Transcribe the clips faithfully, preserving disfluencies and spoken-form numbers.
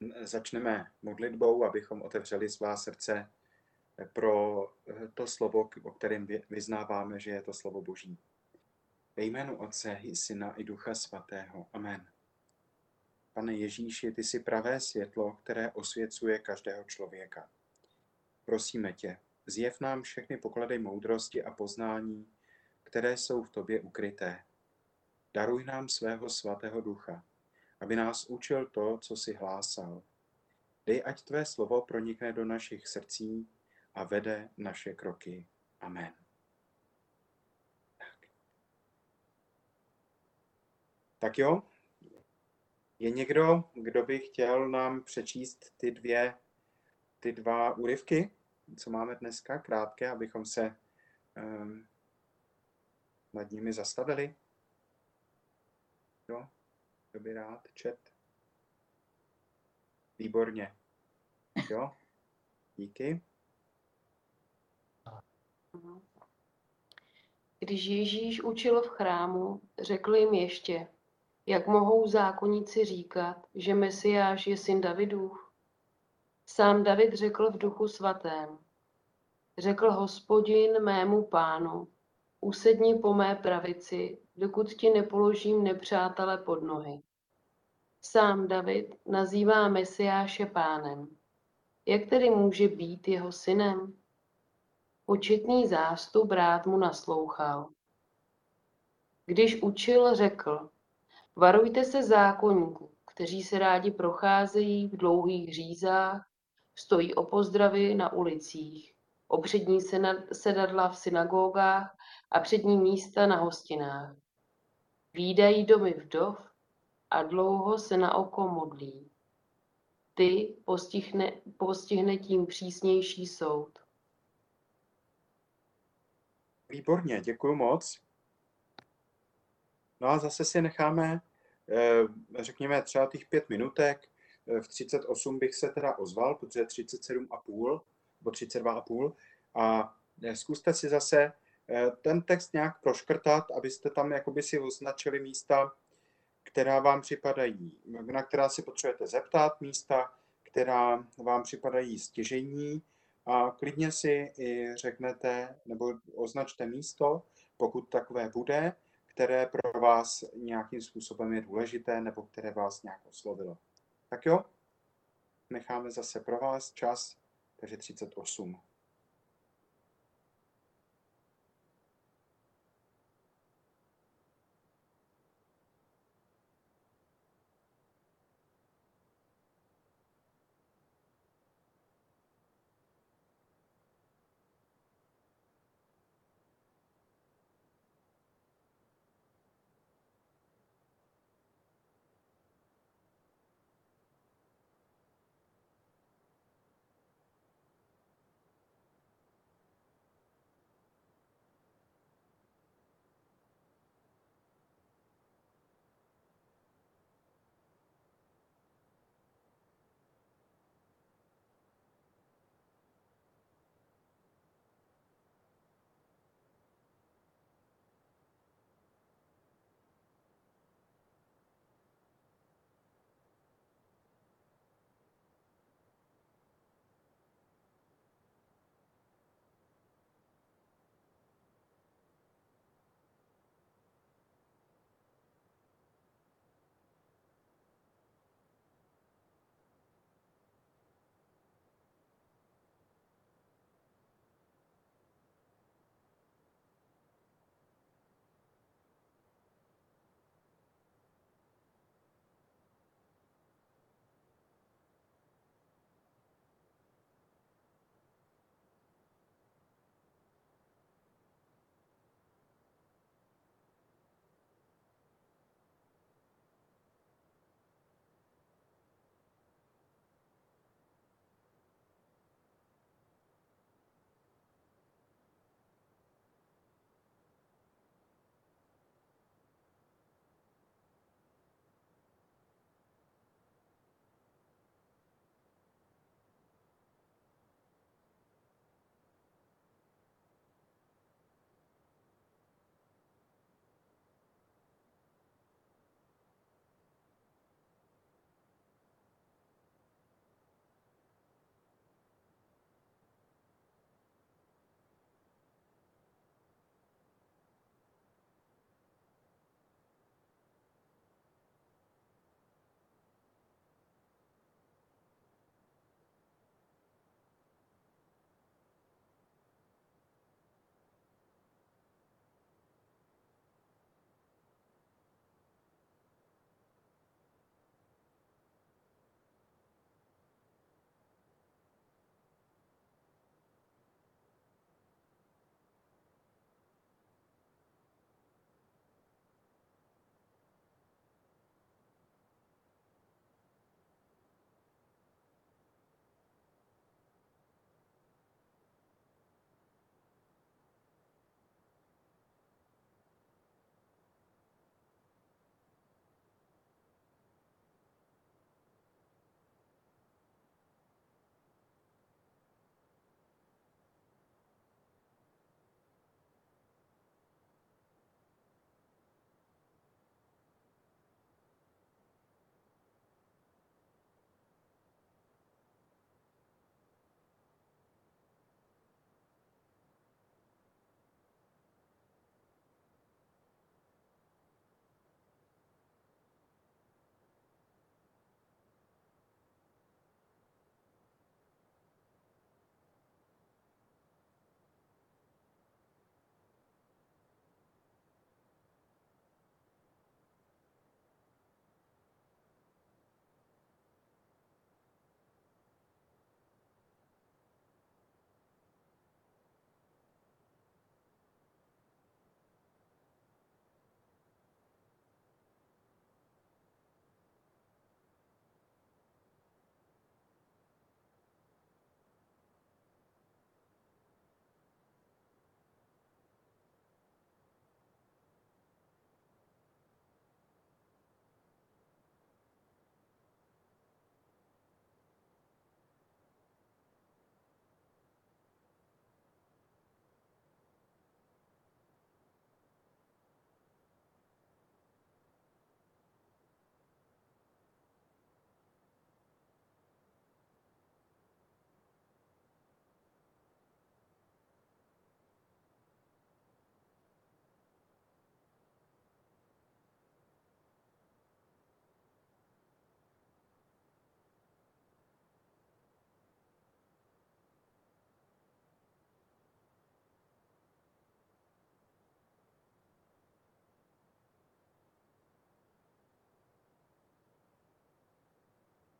začneme modlitbou, abychom otevřeli svá srdce pro to slovo, o kterém vyznáváme, že je to slovo Boží. Ve jménu Otce i Syna i Ducha Svatého. Amen. Pane Ježíši, ty jsi pravé světlo, které osvěcuje každého člověka. Prosíme tě, zjev nám všechny poklady moudrosti a poznání, které jsou v tobě ukryté. Daruj nám svého svatého ducha, aby nás učil to, co jsi hlásal. Dej, ať tvé slovo pronikne do našich srdcí a vede naše kroky. Amen. Tak, tak jo, je někdo, kdo by chtěl nám přečíst ty dvě, ty dva úryvky, co máme dneska, krátké, abychom se um, nad nimi zastavili? Jo, kdo by rád čet? Výborně. Jo, díky. Když Ježíš učil v chrámu, řekl jim ještě, jak mohou zákonníci říkat, že Mesiáš je syn Davidův? Sám David řekl v duchu svatém, řekl Hospodin mému pánu, usedni po mé pravici, dokud ti nepoložím nepřátele pod nohy. Sám David nazývá Mesiáše pánem. Jak tedy může být jeho synem? Početný zástup rád mu naslouchal. Když učil, řekl, varujte se zákonníků, kteří se rádi procházejí v dlouhých řízách, stojí o pozdravy na ulicích, o přední sedadla v synagogách a přední místa na hostinách. Vídají domy vdov a dlouho se na oko modlí. Ty postihne, postihne tím přísnější soud. Výborně, děkuji moc. No a zase si necháme, řekněme, třeba těch pět minutek. V třicet osm bych se teda ozval, protože je třicet sedm a půl, nebo třicet dva a půl. A zkuste si zase ten text nějak proškrtat, abyste tam jakoby si označili místa, která vám připadají, na která si potřebujete zeptat, místa, která vám připadají stěžejní, a klidně si i řeknete nebo označte místo, pokud takové bude, které pro vás nějakým způsobem je důležité nebo které vás nějak oslovilo. Tak jo, necháme zase pro vás čas, takže třicet osm.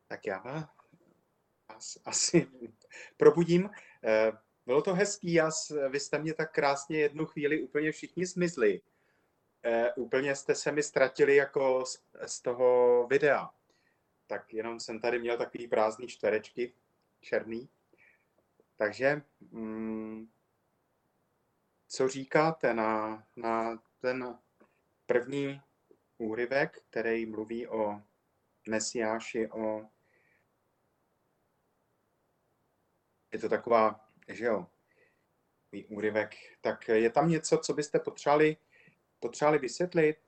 Tak já vás asi probudím. Bylo to hezký, já, vy jste mě tak krásně jednu chvíli úplně všichni zmizli. Úplně jste se mi ztratili jako z, z toho videa. Tak jenom jsem tady měl takový prázdný čtverečky, černý. Takže, mm, co říkáte na, na ten první úryvek, který mluví o Mesiáši, o... Je to taková, že jo, úryvek. Tak je tam něco, co byste potřebovali, potřebovali vysvětlit?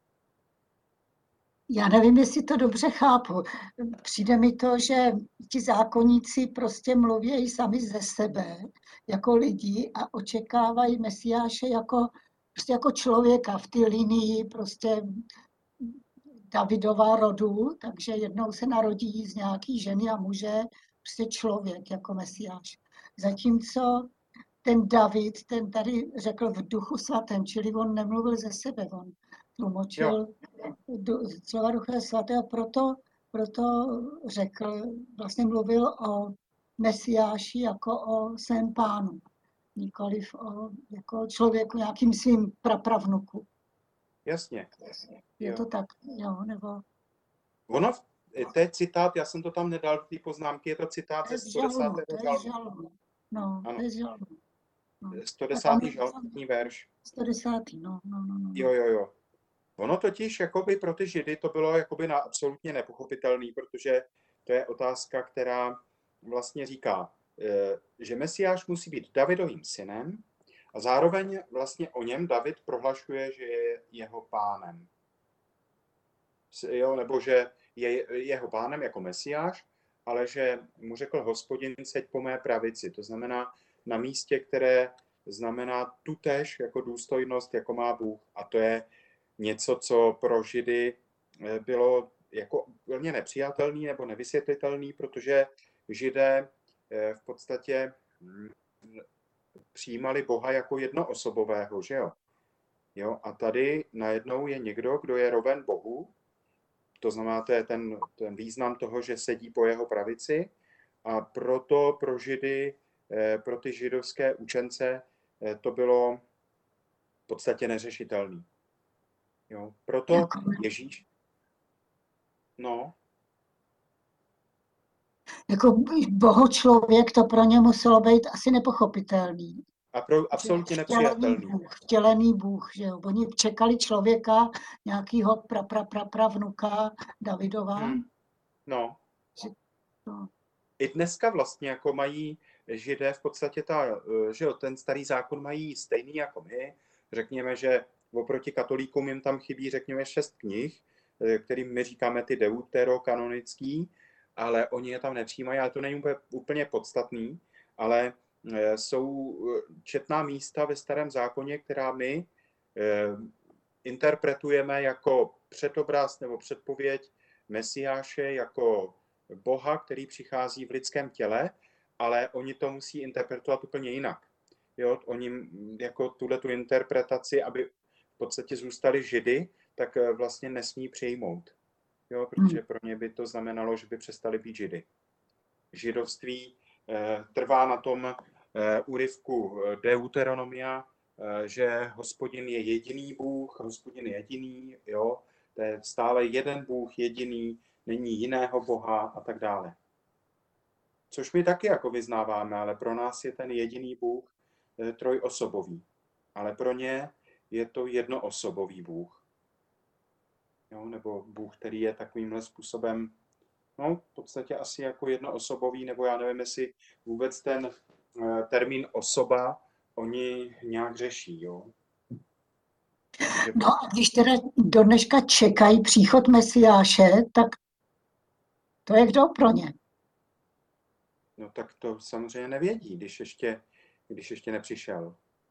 Já nevím, jestli to dobře chápu. Přijde mi to, že ti zákonníci prostě mluví sami ze sebe, jako lidi a očekávají Mesiáše jako, prostě jako člověka v té linii prostě Davidova rodu, takže jednou se narodí z nějaký ženy a muže, prostě člověk jako Mesiáš. Zatímco ten David, ten tady řekl v duchu svatém, čili on nemluvil ze sebe, on tlumočil slova Ducha svatého, proto, proto řekl, vlastně mluvil o Mesiáši jako o svém pánu, nikoliv o jako člověku, nějakým svým prapravnuku. Jasně. Je Jo. to tak, jo, nebo... Ono, to je citát, já jsem to tam nedal v té poznámky, je to citát ze sto desátého To je žalmu. No, ano. to je žalmu. No. sto desátý žalmní verš. sto desátý, no, no, no, no. Jo, jo, jo. Ono totiž jakoby pro ty Židy to bylo jakoby na absolutně nepochopitelný, protože to je otázka, která vlastně říká, že Mesiáš musí být Davidovým synem a zároveň vlastně o něm David prohlašuje, že je jeho pánem. Jo, nebo že je jeho pánem jako Mesiáš, ale že mu řekl Hospodin, seď po mé pravici. To znamená na místě, které znamená tutéž jako důstojnost, jako má Bůh. A to je něco, co pro Židy bylo jako úplně nepřijatelný nebo nevysvětlitelný, protože Židé v podstatě přijímali Boha jako jednoosobového, že jo? Jo, a tady najednou je někdo, kdo je roven Bohu, to znamená, to je ten, ten význam toho, že sedí po jeho pravici, a proto pro Židy, pro ty židovské učence to bylo v podstatě neřešitelný. Jo, proto Jako... Ježíš, no. Jako boho člověk, to pro ně muselo být asi nepochopitelný. A pro, absolutně nepřijatelný. Bůh, vtělený Bůh, že jo. Oni čekali člověka, nějakýho pra, pra, pra, pravnuka Davidova. Hmm. No. Že, no. I dneska vlastně jako mají Židé v podstatě ta, že jo, ten starý zákon mají stejný jako my. Řekněme, že oproti katolíkům jim tam chybí, řekněme, šest knih, kterým my říkáme ty deuterokanonický, ale oni je tam nepřijímají, ale to není úplně podstatný, ale jsou četná místa ve starém zákoně, která my interpretujeme jako předobraz nebo předpověď Mesiáše, jako Boha, který přichází v lidském těle, ale oni to musí interpretovat úplně jinak. Jo, oni jako tuhletu interpretaci, aby v podstatě zůstali Židy, tak vlastně nesmí přijmout. Jo, protože pro ně by to znamenalo, že by přestali být Židy. Židovství eh, trvá na tom eh, úryvku Deuteronomia, eh, že Hospodin je jediný Bůh, Hospodin je jediný, jo, to je stále jeden Bůh jediný, není jiného Boha a tak dále. Což my taky jako vyznáváme, ale pro nás je ten jediný Bůh eh, trojosobový. Ale pro ně je to jednoosobový Bůh. Jo, nebo Bůh, který je takovýmhle způsobem, no v podstatě asi jako jednoosobový, nebo já nevím, jestli vůbec ten uh, termín osoba oni nějak řeší, jo. Takže... No a když teda do dneška čekají příchod Mesiáše, tak to je kdo pro ně? No tak to samozřejmě nevědí, když ještě, když ještě nepřišel.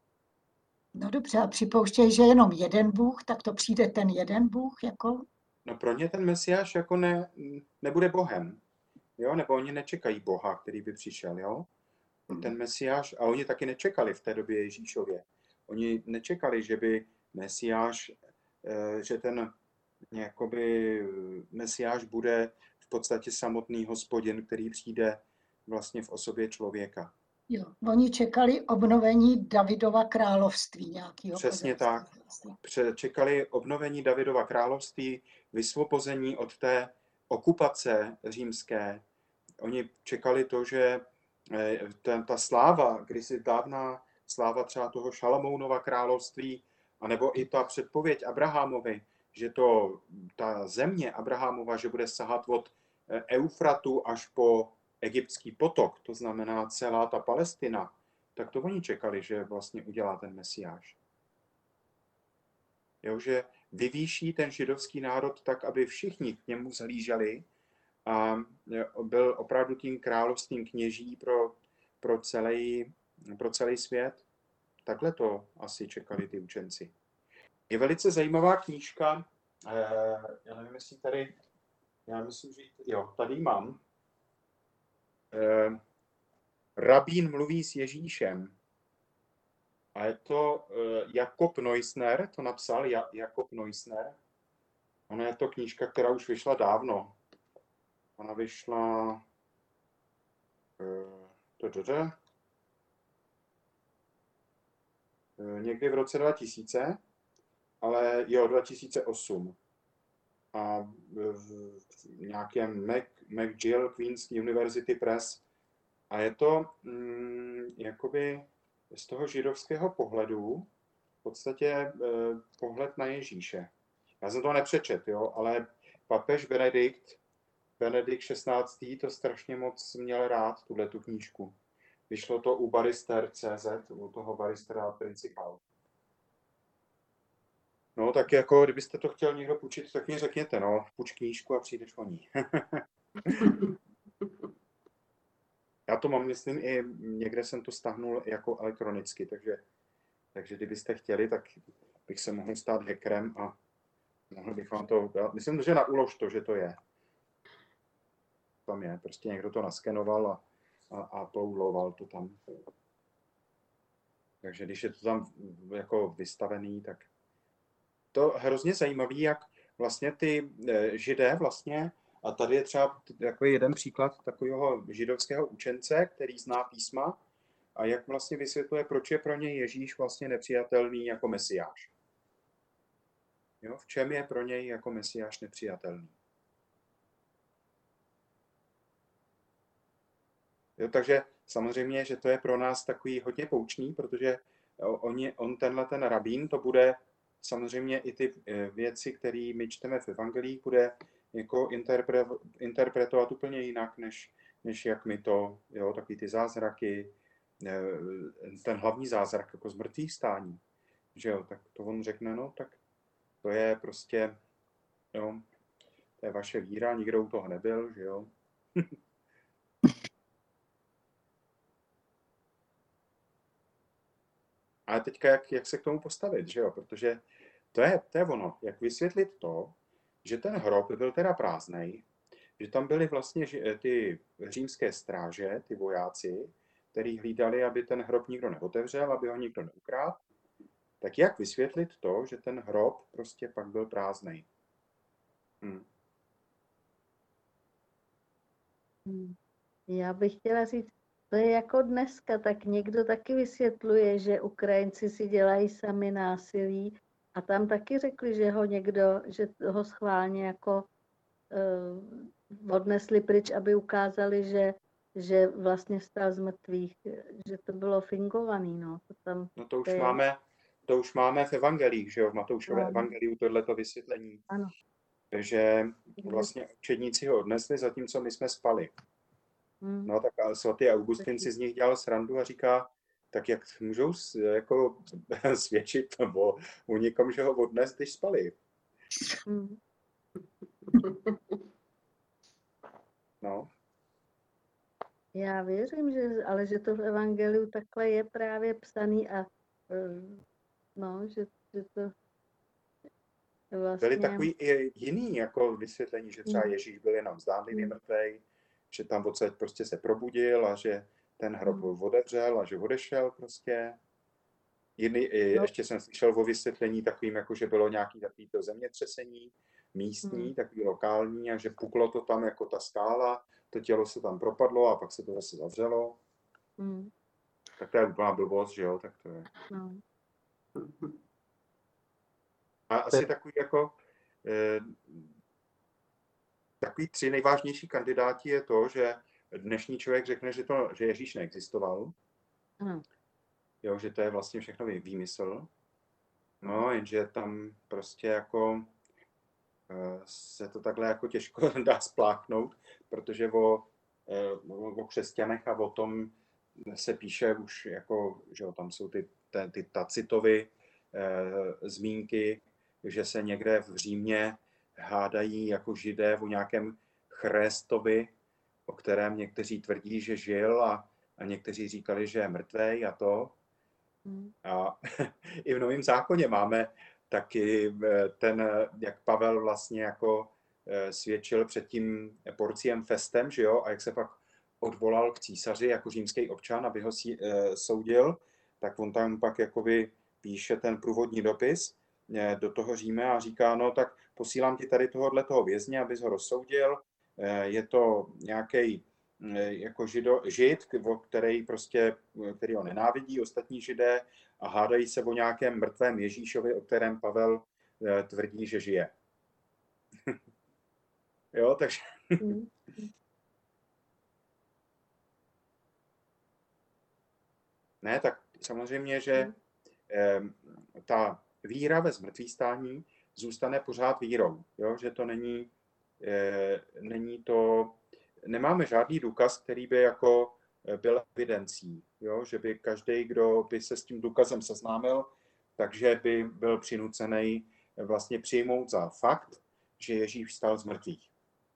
No dobře, a připouštějí, že jenom jeden Bůh, tak to přijde ten jeden Bůh jako... No pro ně ten Mesiáš jako ne, nebude Bohem, jo, nebo oni nečekají Boha, který by přišel, jo. Ten Mesiáš, a oni taky nečekali v té době Ježíšově. Oni nečekali, že by Mesiáš, že ten jakoby Mesiáš bude v podstatě samotný Hospodin, který přijde vlastně v osobě člověka. Jo, oni čekali obnovení Davidova království nějakého. Přesně tak. Pře- Čekali obnovení Davidova království, vysvobození od té okupace římské. Oni čekali to, že eh, ta, ta sláva, kdysi dávná sláva třeba toho Šalamounova království, anebo i ta předpověď Abrahamovi, že to, ta země Abrahamova, že bude sahat od eh, Eufratu až po egyptský potok, to znamená celá ta Palestina, tak to oni čekali, že vlastně udělá ten Mesiáš. Jo, že vyvýší ten židovský národ tak, aby všichni k němu zhlíželi a byl opravdu tím královstvím kněží pro, pro, celý, pro celý svět. Takhle to asi čekali ty učenci. Je velice zajímavá knížka, eh, já nevím, jestli tady, já myslím, že jo, tady ji mám. Eh, Rabín mluví s Ježíšem. A je to uh, Jakob Neusner, to napsal ja, Jakob Neusner. Ona je to knížka, která už vyšla dávno. Ona vyšla uh, to, to, to, uh, někdy v roce dva tisíce, ale jo, dva tisíce osm. A v, v nějakém Mac, McGill Queen's University Press. A je to mm, jakoby z toho židovského pohledu v podstatě eh, pohled na Ježíše. Já jsem to nepřečet, jo, ale papež Benedikt, Benedikt šestnáctý to strašně moc měl rád, tuhletu knížku. Vyšlo to u Barister tečka cé zet, u toho Baristera Principal. No, tak jako, kdybyste to chtěl někdo půjčit, tak mi řekněte, no, půjč knížku a přijdeš o ní. Já to mám, myslím, i někde jsem to stáhnul jako elektronicky, takže, takže kdybyste chtěli, tak bych se mohl stát hackerem a mohl bych vám to dát. Myslím, že na ulož to, že to je. Tam je, prostě někdo to naskenoval a, a, a uploadoval to tam. Takže když je to tam jako vystavený, tak to hrozně zajímavý, jak vlastně ty Židé vlastně, a tady je třeba takový jeden příklad takového židovského učence, který zná písma a jak vlastně vysvětluje, proč je pro něj Ježíš vlastně nepřijatelný jako Mesiáš. Jo, v čem je pro něj jako Mesiáš nepřijatelný. Jo, takže samozřejmě, že to je pro nás takový hodně poučný, protože on, je, on tenhle ten rabín, to bude samozřejmě i ty věci, které my čteme v evangelích, bude jako interpre, interpretovat úplně jinak, než, než jak my to, jo, takový ty zázraky, ten hlavní zázrak jako zmrtvých stání, že jo, tak to on řekne, no, tak to je prostě, jo, to je vaše víra, nikdo u toho nebyl, že jo. Ale teďka, jak, jak se k tomu postavit, že jo, protože to je, to je ono, jak vysvětlit to, že ten hrob byl teda prázdnej, že tam byly vlastně ty římské stráže, ty vojáci, kteří hlídali, aby ten hrob nikdo neotevřel, aby ho nikdo neukrádl. Tak jak vysvětlit to, že ten hrob prostě pak byl prázdnej? Hmm. Já bych chtěla říct, to je jako dneska, tak někdo taky vysvětluje, že Ukrajinci si dělají sami násilí a tam taky řekli, že ho někdo, že ho schválně jako uh, odnesli pryč, aby ukázali, že, že vlastně stál z mrtvých, že to bylo fingovaný, no. To, tam, no to už to je... máme, to už máme v evangelích, že jo, v Matoušově no. evangeliu tohleto vysvětlení. Ano. Že vlastně učedníci ho odnesli, zatímco my jsme spali. Hmm. No tak svatý Augustin si z nich dělal srandu a říká, tak jak můžou jako svědčit o, o někom, že ho odnes, když spali. Hmm. No. Já věřím, že, ale že to v evangeliu takhle je právě psaný a no, že, že to vlastně... Byly takový i jiný jako vysvětlení, že třeba Ježíš byl jenom zdánlivě mrtvej, že tam odsaď prostě se probudil a že ten hrob otevřel a že odešel prostě. Jiný, no. Ještě jsem slyšel o vysvětlení takovým, jako že bylo nějaký takový to zemětřesení, místní, Hmm. takový lokální, a že puklo to tam jako ta skála, to tělo se tam propadlo a pak se to zase zavřelo. Hmm. Tak to je úplná blbost, že jo, tak to je. No. A asi takový jako, eh, takový tři nejvážnější kandidáti je to, že dnešní člověk řekne, že, to, že Ježíš neexistoval, Hmm. jo, že to je vlastně všechno vý- výmysl. No, jenže tam prostě jako eh, se to takhle jako těžko dá spláchnout, protože o, eh, o, o křesťanech a o tom se píše už jako, že jo, tam jsou ty, ty, ty Tacitovy eh, zmínky, že se někde v Římě hádají jako Židé o nějakém Chréstovi, o kterém někteří tvrdí, že žil a, a někteří říkali, že je mrtvej a to. Hmm. A i v Novém zákoně máme taky eh, ten, eh, jak Pavel vlastně jako eh, svědčil před tím Porciem Festem, že jo, a jak se pak odvolal k císaři jako římský občan, aby ho si, eh, soudil, tak on tam pak jakoby píše ten průvodní dopis eh, do toho Říme a říká, no tak posílám ti tady tohohle toho vězně, abys ho rozsoudil. Eh, je to nějaký jako žido, žid, který prostě, který ho nenávidí, ostatní židé, a hádají se o nějakém mrtvém Ježíšovi, o kterém Pavel eh, tvrdí, že žije. Jo, takže... Hmm. Ne, tak samozřejmě, že eh, ta víra ve zmrtvýstání zůstane pořád vírou, jo, že to není, eh, není to, nemáme žádný důkaz, který by jako byl evidencí, jo, že by každý, kdo by se s tím důkazem seznámil, takže by byl přinucený vlastně přijmout za fakt, že Ježíš vstal z mrtvých.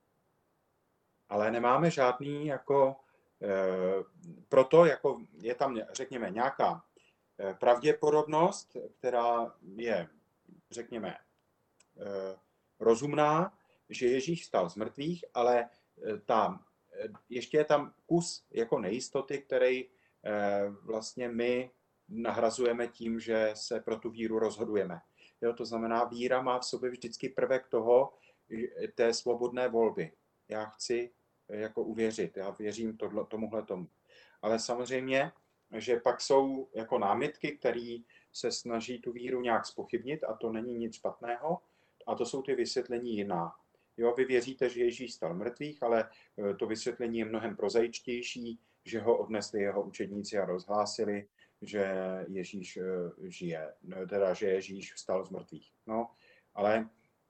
Ale nemáme žádný jako, eh, proto jako je tam, řekněme, nějaká eh, pravděpodobnost, která je, řekněme, eh, rozumná, že Ježíš vstal z mrtvých, ale eh, ta, eh, ještě je tam kus jako nejistoty, který eh, vlastně my nahrazujeme tím, že se pro tu víru rozhodujeme. Jo, to znamená, víra má v sobě vždycky prvek toho, té svobodné volby. Já chci jako uvěřit, já věřím tohle, tomuhle tomu. Ale samozřejmě, že pak jsou jako námitky, které se snaží tu víru nějak zpochybnit, a to není nic špatného, a to jsou ty vysvětlení jiná. Jo, vy věříte, že Ježíš stal mrtvých, ale to vysvětlení je mnohem prozaičtější, že ho odnesli jeho učedníci a rozhlásili, že Ježíš žije, teda, že Ježíš vstal z mrtvých. No, ale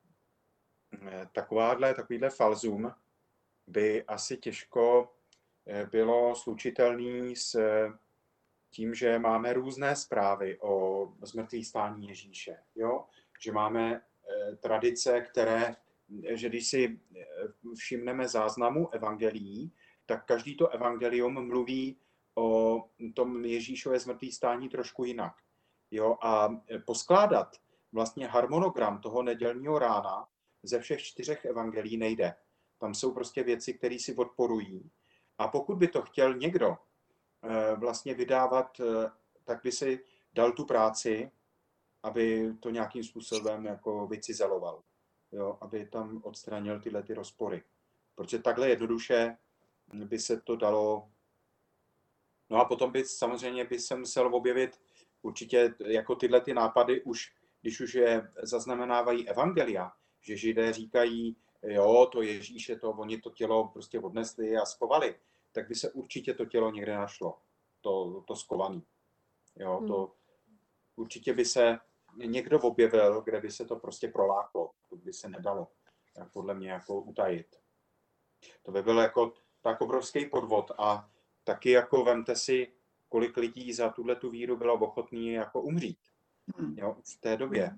takováhle, takovýhle falzum by asi těžko bylo slučitelný s tím, že máme různé zprávy o zmrtvýchvstání Ježíše. Jo? Že máme tradice, které, že když si všimneme záznamu evangelií, tak každý to evangelium mluví o tom Ježíšově zmrtvýchvstání trošku jinak. Jo? A poskládat vlastně harmonogram toho nedělního rána ze všech čtyřech evangelií nejde. Tam jsou prostě věci, které si odporují. A pokud by to chtěl někdo vlastně vydávat, tak by si dal tu práci, aby to nějakým způsobem jako vycizeloval. Jo, aby tam odstranil tyhle ty rozpory. Protože takhle jednoduše by se to dalo. No a potom by samozřejmě by se musel objevit určitě jako tyhle ty nápady, už, když už je zaznamenávají evangelia, že Židé říkají, jo, to Ježíše, to oni to tělo prostě odnesli a schovali, tak by se určitě to tělo někde našlo, to, to skovaný. Jo, to určitě by se někdo objevil, kde by se to prostě proláklo, to by se nedalo podle mě jako utajit. To by byl jako tak obrovský podvod a taky jako vemte si, kolik lidí za tuhle tu víru bylo ochotný jako umřít. Jo, v té době.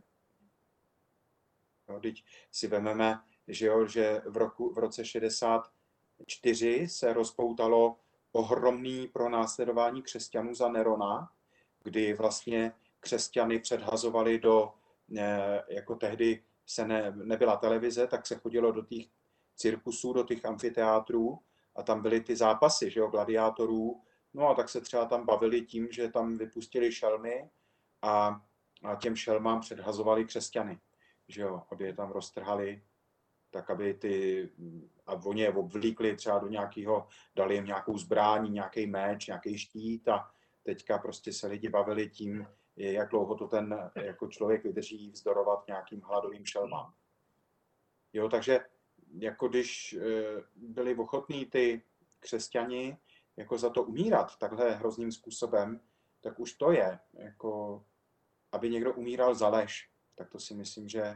Jo, teď si vememe, že, jo, že v, roku, v roce šedesát čtyři se rozpoutalo ohromné pronásledování křesťanů za Nerona, kdy vlastně křesťany předhazovali do, jako tehdy se ne, nebyla televize, tak se chodilo do těch cirkusů, do těch amfiteátrů a tam byly ty zápasy, že jo, gladiátorů. No a tak se třeba tam bavili tím, že tam vypustili šelmy a, a těm šelmám předhazovali křesťany, že jo, aby je tam roztrhali tak aby ty, a oni je obvlíkli třeba do nějakého, dali jim nějakou zbrání, nějaký meč, nějaký štít a teďka prostě se lidi bavili tím, jak dlouho to ten jako člověk vydrží vzdorovat nějakým hladovým šelmám. Jo, takže jako když byli ochotní ty křesťani jako za to umírat takhle hrozným způsobem, tak už to je, jako aby někdo umíral za lež, tak to si myslím, že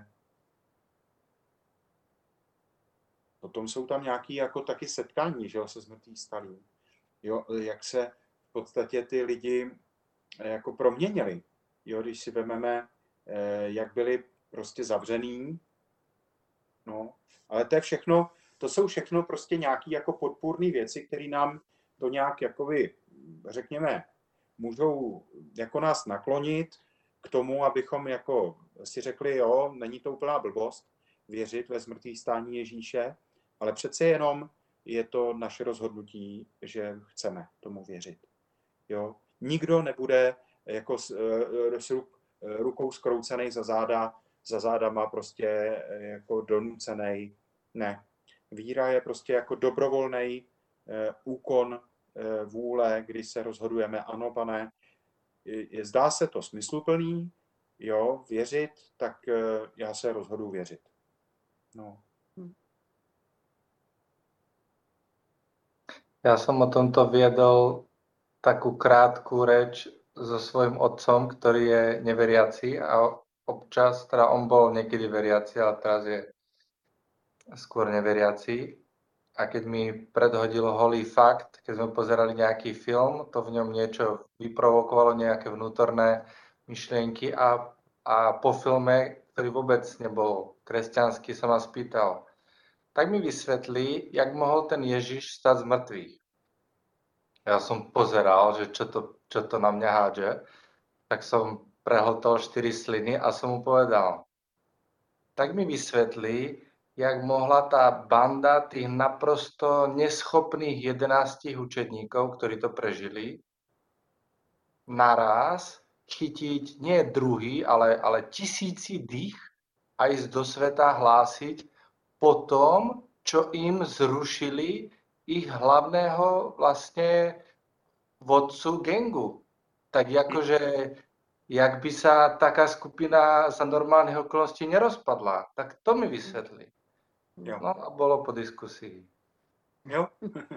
potom jsou tam nějaké jako taky setkání, že jo, se zmrtvých stalým. Jo, jak se v podstatě ty lidi jako proměnili. Jo, když si vezmeme, jak byli prostě zavřený, no, ale to je všechno, to jsou všechno prostě nějaké jako podpůrné věci, které nám to nějak jakoby, řekněme, můžou jako nás naklonit k tomu, abychom jako si řekli, jo, není to úplná blbost věřit ve zmrtvých stání Ježíše, ale přece jenom je to naše rozhodnutí, že chceme tomu věřit. Jo? Nikdo nebude jako s, s rukou skroucenej za záda, za zádama prostě jako donucenej. Ne. Víra je prostě jako dobrovolný úkon vůle, kdy se rozhodujeme, ano, pane, zdá se to smysluplný, jo, věřit, tak já se rozhoduji věřit. No. Ja som o tomto viedol takú krátku reč so svojím otcom, ktorý je neveriaci a občas, teda on bol niekedy veriaci, ale teraz je skôr neveriaci. A keď mi predhodil holý fakt, keď sme pozerali nejaký film, to v ňom niečo vyprovokovalo, nejaké vnútorné myšlienky a, a po filme, ktorý vôbec nebol kresťanský, sa ma spýtal, tak mi vysvetlí, jak mohol ten Ježiš stať z mŕtvych. Ja som pozeral, že čo to, čo to na mňa hádže, tak som prehltol štyri sliny a som mu povedal, tak mi vysvetlí, jak mohla tá banda tých naprosto neschopných jedenástich učedníkov, ktorí to prežili, naraz chytiť nie druhý, ale, ale tisíci dých a ísť do sveta hlásiť po tom, čo im zrušili ich hlavného vlastne vodcu gengu. Tak akože, jak by sa taká skupina za normálnych okolností nerozpadla, tak to mi vysvetlí. Jo. No a bolo po diskusii. Jo.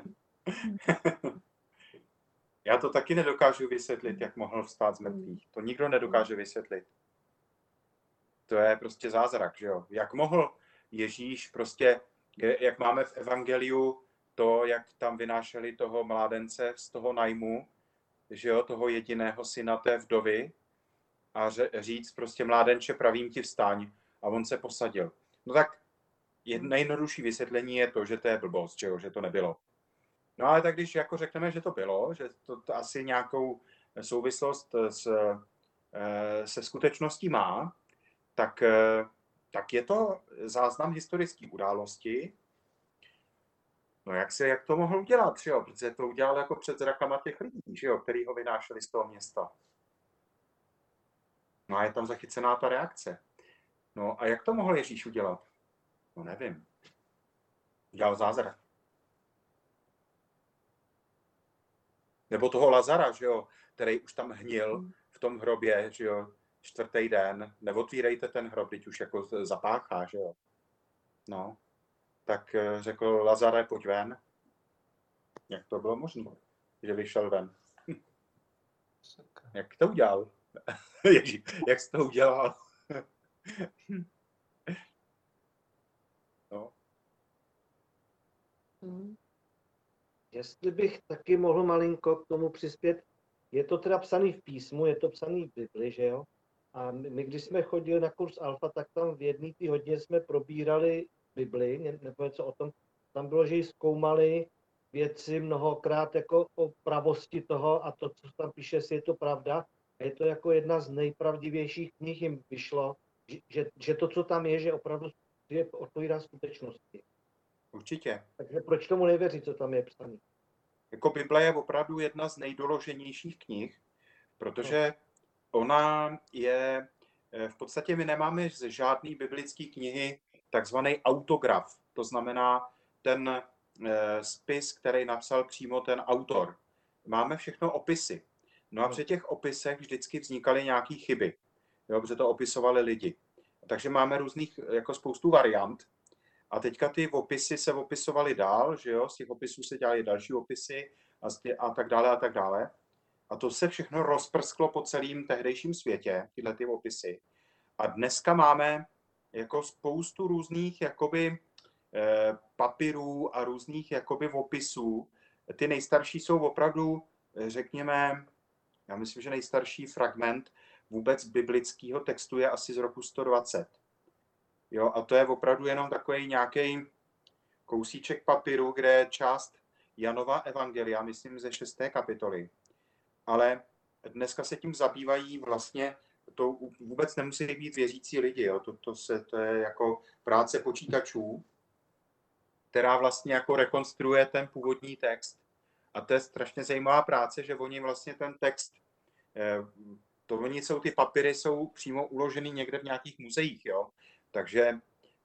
Já to taky nedokážu vysvětlit, jak mohl vstát z mrtvých. To nikdo nedokáže vysvětlit. To je prostě zázrak, že jo. Jak mohl Ježíš prostě, jak máme v evangeliu to, jak tam vynášeli toho mládence z toho najmu, že jo, toho jediného syna té vdovy a říct prostě mládenče, pravím ti vstaň, a on se posadil. No tak nejjednodušší vysvětlení je to, že to je blbost, že, jo, že to nebylo. No ale tak když jako řekneme, že to bylo, že to, to asi nějakou souvislost s, se skutečností má, tak, tak je to záznam historické události. No jak, se, jak to mohl udělat, že jo? Protože to udělal jako před zrakama těch lidí, že jo? Který ho vynášeli z toho města. No a je tam zachycená ta reakce. No a jak to mohl Ježíš udělat? No nevím. Udělal zázrak. Nebo toho Lazara, že jo? Který už tam hnil v tom hrobě, že jo? Čtvrtý den. Neotvírejte ten hrob, teď už jako zapáchá, že jo? No. Tak řekl Lazare, pojď ven. Jak to bylo možné, že vyšel ven? Jak to udělal? Ježí, jak jsi to udělal? No. Hmm. Jestli bych taky mohl malinko k tomu přispět, je to teda psaný v písmu, je to psaný v Bibli, že jo? A my, když jsme chodili na kurz Alfa, tak tam v jedné té hodině jsme probírali Bibli, nebo něco o tom, tam bylo, že ji zkoumali věci mnohokrát jako o pravosti toho a to, co tam píše, jestli je to pravda. A je to jako jedna z nejpravdivějších knih jim vyšlo, že, že to, co tam je, že opravdu je odpovídá skutečnosti. Určitě. Takže proč tomu nevěřit, co tam je psané? Jako Bible je opravdu jedna z nejdoloženějších knih, protože ona je, v podstatě my nemáme z žádný biblické knihy takzvaný autograf, to znamená ten e, spis, který napsal přímo ten autor. Máme všechno opisy. No a při těch opisech vždycky vznikaly nějaké chyby, jo, protože to opisovali lidi. Takže máme různých, jako spoustu variant. A teďka ty opisy se opisovaly dál, že jo, z těch opisů se dělaly další opisy a, a tak dále a tak dále. A to se všechno rozprsklo po celém tehdejším světě, tyhle ty opisy. A dneska máme jako spoustu různých jakoby eh, papirů a různých jakoby opisů. Ty nejstarší jsou opravdu, řekněme, já myslím, že nejstarší fragment vůbec biblického textu je asi z roku sto dvacet. Jo, a to je opravdu jenom takový nějaký kousíček papíru, kde je část Janova evangelia, myslím ze šesté kapitoly. Ale dneska se tím zabývají vlastně, to vůbec nemusí být věřící lidi, jo. To, to, se, to je jako práce počítačů, která vlastně jako rekonstruuje ten původní text. A to je strašně zajímavá práce, že oni vlastně ten text, to oni jsou, ty papíry jsou přímo uložený někde v nějakých muzeích, jo. Takže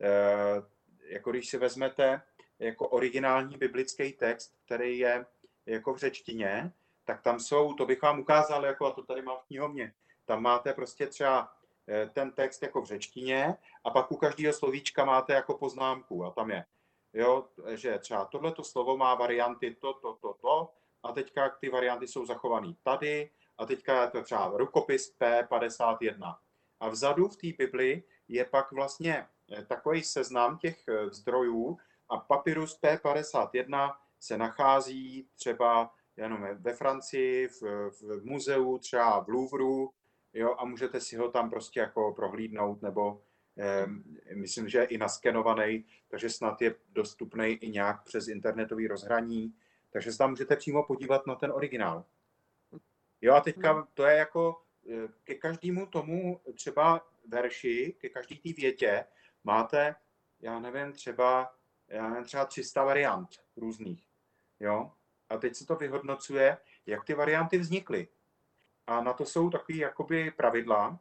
jako když si vezmete jako originální biblický text, který je jako v řečtině, tak tam jsou, to bych vám ukázal, jako, a to tady mám v knihovně, tam máte prostě třeba ten text jako v řečtině a pak u každého slovíčka máte jako poznámku a tam je, jo, že třeba tohleto slovo má varianty to, to, to, to a teďka ty varianty jsou zachované tady a teďka je to třeba rukopis P padesát jedna. A vzadu v té Bibli je pak vlastně takový seznam těch zdrojů a papyrus P padesát jedna se nachází třeba jenom ve Francii, v, v muzeu, třeba v Louvru, jo, a můžete si ho tam prostě jako prohlídnout, nebo eh, myslím, že je i naskenovaný, takže snad je dostupný i nějak přes internetový rozhraní, takže se tam můžete přímo podívat na ten originál. Jo, a teďka to je jako ke každému tomu třeba verši, ke každý té větě máte, já nevím, třeba, já nevím, třeba tři sta variant různých, jo. A teď se to vyhodnocuje, jak ty varianty vznikly. A na to jsou takové jakoby pravidla,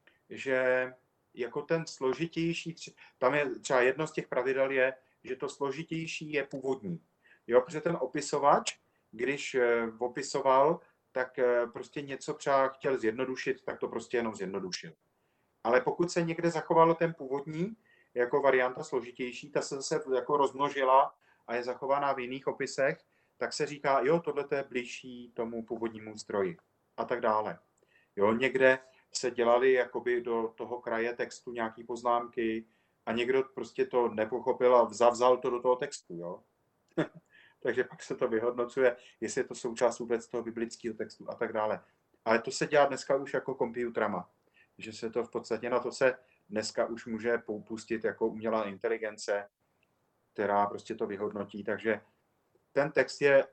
že jako ten složitější, tam je třeba jedno z těch pravidel je, že to složitější je původní. Jo, protože ten opisovač, když opisoval, tak prostě něco třeba chtěl zjednodušit, tak to prostě jenom zjednodušil. Ale pokud se někde zachovalo ten původní jako varianta složitější, ta se zase jako rozmnožila a je zachovaná v jiných opisech, tak se říká, jo, tohle je blížší tomu původnímu zdroji a tak dále. Jo, někde se dělali jakoby do toho kraje textu nějaký poznámky a někdo prostě to nepochopil a vzal to do toho textu, jo. Takže pak se to vyhodnocuje, jestli je to součást vůbec toho biblického textu a tak dále. Ale to se dělá dneska už jako počítačama, že se to v podstatě, na to se dneska už může pustit jako umělá inteligence, která prostě to vyhodnotí, takže ten text je,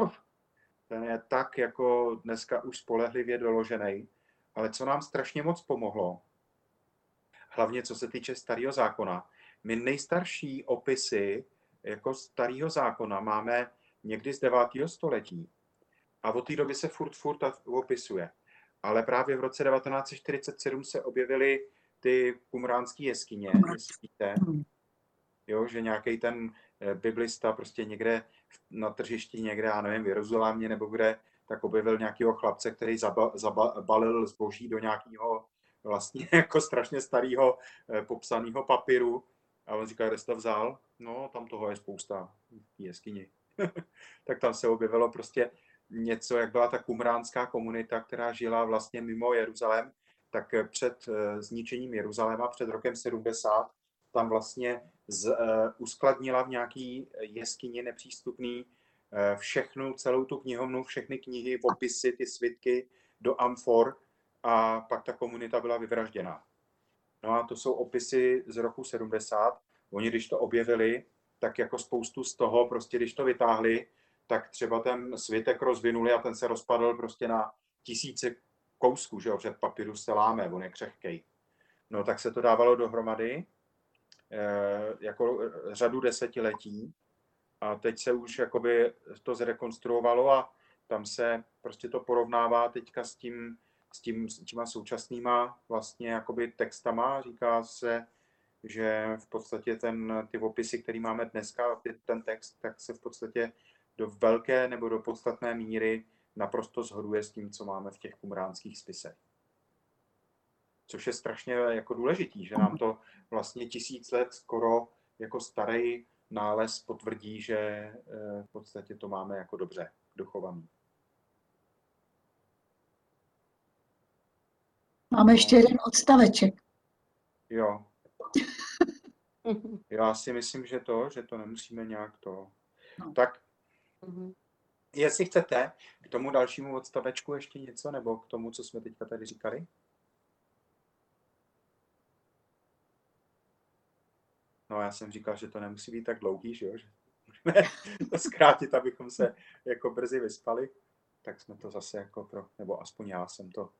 ten je tak jako dneska už spolehlivě doložený, ale co nám strašně moc pomohlo, hlavně co se týče Starého zákona, my nejstarší opisy jako Starého zákona máme někdy z devátého století a od té doby se furt, furt opisuje. Ale právě v roce devatenáct set čtyřicet sedm se objevily ty kumránské jeskyně, jestli víte, jo, že nějaký ten biblista prostě někde na tržišti, někde, já nevím, v Jeruzalémě nebo kde, tak objevil nějakého chlapce, který zaba, zabalil zboží do nějakého vlastně jako strašně starého popsaného papíru. A on říká, kde jsi to vzal? No, tam toho je spousta v jeskyni. Tak tam se objevilo prostě něco, jak byla ta kumránská komunita, která žila vlastně mimo Jeruzalém, tak před zničením Jeruzaléma, před rokem sedmdesát, tam vlastně z, uh, uskladnila v nějaký jeskyni nepřístupný uh, všechnu, celou tu knihovnu, všechny knihy, opisy, ty svitky do amfor a pak ta komunita byla vyvražděná. No a to jsou opisy z roku sedmdesát. Oni, když to objevili, tak jako spoustu z toho, prostě když to vytáhli, tak třeba ten svitek rozvinuli a ten se rozpadl prostě na tisíce kousků, že jo, před papírus se láme, on je křehkej. No tak se to dávalo dohromady eh, jako řadu desetiletí a teď se už jakoby to zrekonstruovalo a tam se prostě to porovnává teďka s tím, s tím, s těma současnýma vlastně jakoby textama, říká se, že v podstatě ten, ty opisy, které máme dneska, ty, ten text, tak se v podstatě do velké nebo do podstatné míry naprosto shoduje s tím, co máme v těch kumránských spisech. Což je strašně jako důležitý, že nám to vlastně tisíc let skoro jako starý nález potvrdí, že v podstatě to máme jako dobře dochovaný. Máme ještě jeden odstaveček. Jo. Já si myslím, že to, že to nemusíme nějak to... No. Tak, jestli chcete k tomu dalšímu odstavečku ještě něco, nebo k tomu, co jsme teďka tady říkali? No, já jsem říkal, že to nemusí být tak dlouhý, že jo? Že můžeme to zkrátit, abychom se jako brzy vyspali. Tak jsme to zase jako pro... Nebo aspoň já jsem to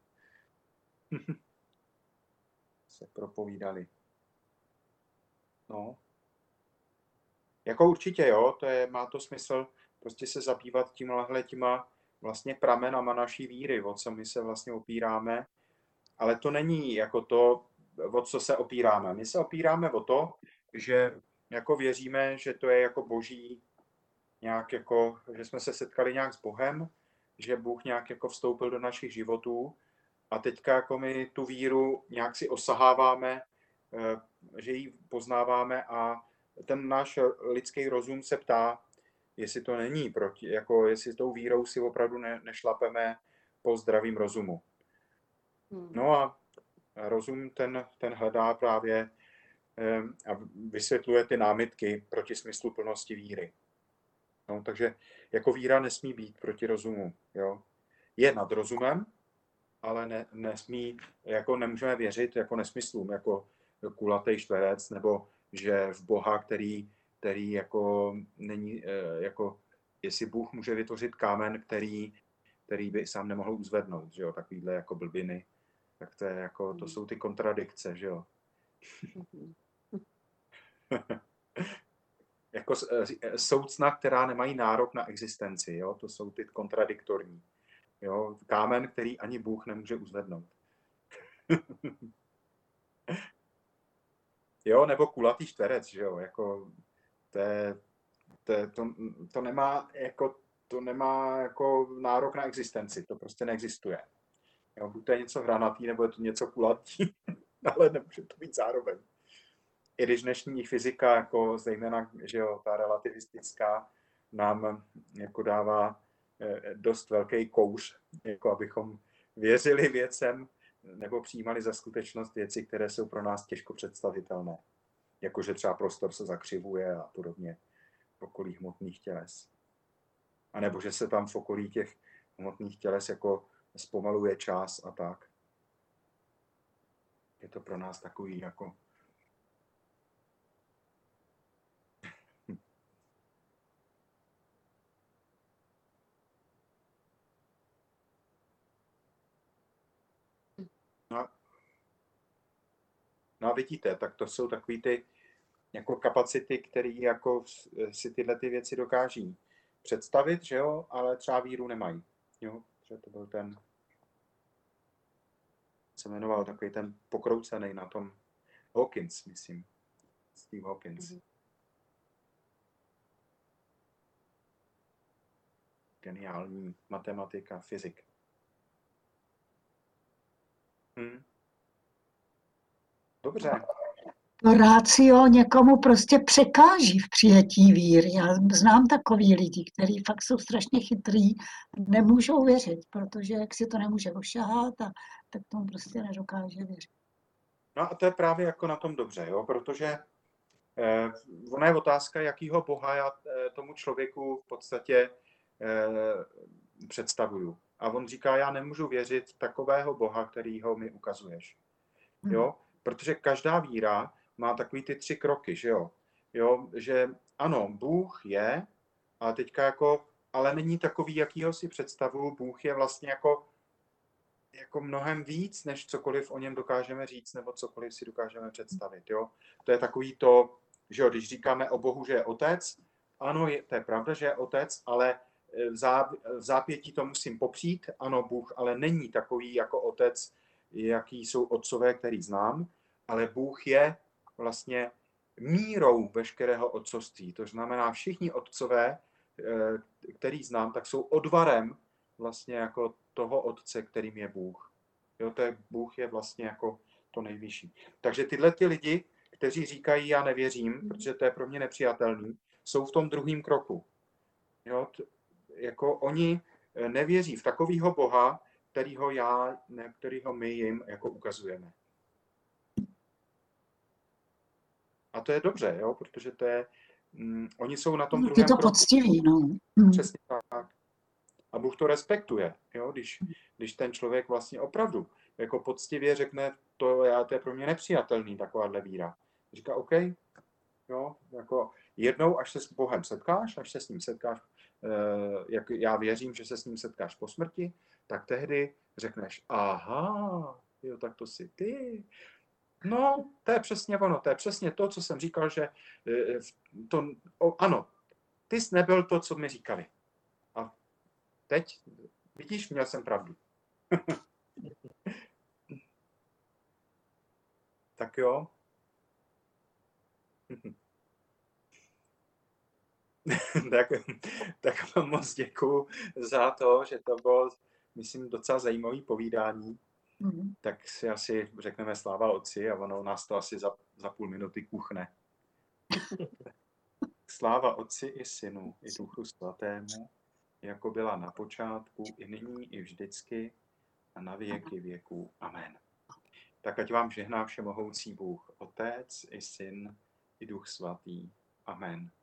se propovídali. No. Jako určitě, jo, to je, má to smysl prostě se zabývat tímhle těma vlastně pramenama naší víry, o co my se vlastně opíráme, ale to není jako to, o co se opíráme. My se opíráme o to, že jako věříme, že to je jako boží, nějak jako, že jsme se setkali nějak s Bohem, že Bůh nějak jako vstoupil do našich životů a teďka jako my tu víru nějak si osaháváme, že ji poznáváme a ten náš lidský rozum se ptá, jestli to není proti, jako jestli tou vírou si opravdu ne, nešlapeme po zdravým rozumu. No a rozum ten, ten hledá právě a vysvětluje ty námitky proti smysluplnosti víry. No, takže jako víra nesmí být proti rozumu. Jo? Je nad rozumem, ale ne, nesmí, jako nemůžeme věřit jako nesmyslům, jako kulatý čtverec, nebo že v Boha, který, který jako není, jako jestli Bůh může vytvořit kámen, který, který by sám nemohl uzvednout, že jo, takovýhle jako blbiny, tak to je jako, to jsou ty kontradikce, že jo. Jako soucna, která nemají nárok na existenci, jo, to jsou ty kontradiktorní. Jo, kámen, který ani Bůh nemůže uzvednout. Jo, nebo kulatý čtverec, že jo, jako to, to, to, to nemá jako to nemá jako nárok na existenci, to prostě neexistuje. Jo, buď to je něco hranatý, nebo je to něco kulatý, ale nemůže to být zároveň. I když dnešní fyzika, jako zejména, že jo, ta relativistická, nám jako dává dost velký kouř, jako abychom věřili věcem nebo přijímali za skutečnost věci, které jsou pro nás těžko představitelné. Jakože třeba prostor se zakřivuje a podobně v okolí hmotných těles. A nebo že se tam v okolí těch hmotných těles jako zpomaluje čas a tak. Je to pro nás takový jako... No, no a vidíte, tak to jsou takový ty jako kapacity, které jako si tyhle ty věci dokáží představit, že jo, ale třeba víru nemají. Jo, že to byl ten, se jmenoval takový ten pokroucený na tom Hawkins, myslím. Steve Hawkins. Mm-hmm. Geniální matematika, fyzik. Hmm. Dobře. To rácio někomu prostě překáží v přijetí víry. Já znám takový lidi, kteří fakt jsou strašně chytrý, nemůžou věřit, protože jak si to nemůže ošahat, a tak tomu prostě nedokáže věřit. No a to je právě jako na tom dobře, jo? Protože eh, ona je otázka, jakýho Boha já eh, tomu člověku v podstatě eh, představuju. A on říká, já nemůžu věřit takového Boha, kterýho mi ukazuješ. Jo? Protože každá víra má takový ty tři kroky, že jo? Jo, že ano, Bůh je, ale teďka jako, ale není takový, jakýho si představuju. Bůh je vlastně jako, jako mnohem víc, než cokoliv o něm dokážeme říct, nebo cokoliv si dokážeme představit, jo? To je takový to, že jo, když říkáme o Bohu, že je otec, ano, je, to je pravda, že je otec, ale v, zá, v zápětí to musím popřít, ano, Bůh ale není takový jako otec, jaký jsou otcové, který znám, ale Bůh je vlastně mírou veškerého otcovství. To znamená, všichni otcové, který znám, tak jsou odvarem vlastně jako toho otce, kterým je Bůh. Jo, to je, Bůh je vlastně jako to nejvyšší. Takže tyhle ty lidi, kteří říkají, já nevěřím, protože to je pro mě nepřijatelný, jsou v tom druhém kroku. Jo, t, jako oni nevěří v takového Boha, kterýho já, ne, kterýho my jim jako ukazujeme. A to je dobře, jo, protože to je, mm, oni jsou na tom Je druhém to kroku. poctivý, no. Mm. Přesně tak. A Bůh to respektuje, jo, když, když ten člověk vlastně opravdu jako poctivě řekne, to, já, to je pro mě nepřijatelný, takováhle víra. Říká, OK, jo, jako jednou, až se s Bohem setkáš, až se s ním setkáš, eh, jak já věřím, že se s ním setkáš po smrti, tak tehdy řekneš, aha, jo, tak to jsi ty. No, to je přesně ono, to je přesně to, co jsem říkal, že eh, to, o, ano, ty jsi nebyl to, co mi říkali. A teď, vidíš, měl jsem pravdu. Tak jo. tak, tak vám moc děkuju za to, že to bylo, myslím, docela zajímavé povídání. Mm. Tak si asi řekneme sláva Otci a ono nás to asi za, za půl minuty kuchne. Sláva Otci i Synu, i Duchu Svatému, jako byla na počátku, i nyní, i vždycky, a na věky věků. Amen. Tak ať vám žehná všemohoucí Bůh, Otec i Syn, i Duch Svatý. Amen.